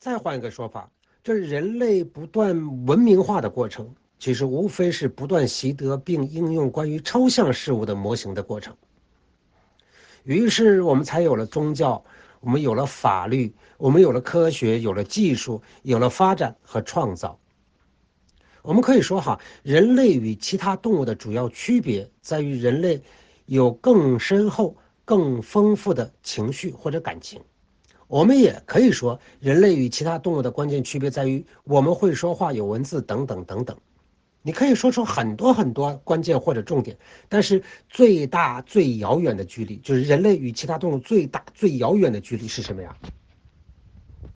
再换一个说法，这人类不断文明化的过程，其实无非是不断习得并应用关于抽象事物的模型的过程。于是我们才有了宗教，我们有了法律，我们有了科学，有了技术，有了发展和创造。我们可以说人类与其他动物的主要区别在于人类有更深厚、更丰富的情绪或者感情。我们也可以说，人类与其他动物的关键区别在于我们会说话、有文字等等等等。你可以说出很多很多关键或者重点，但是最大最遥远的距离，就是人类与其他动物最大最遥远的距离是什么呀？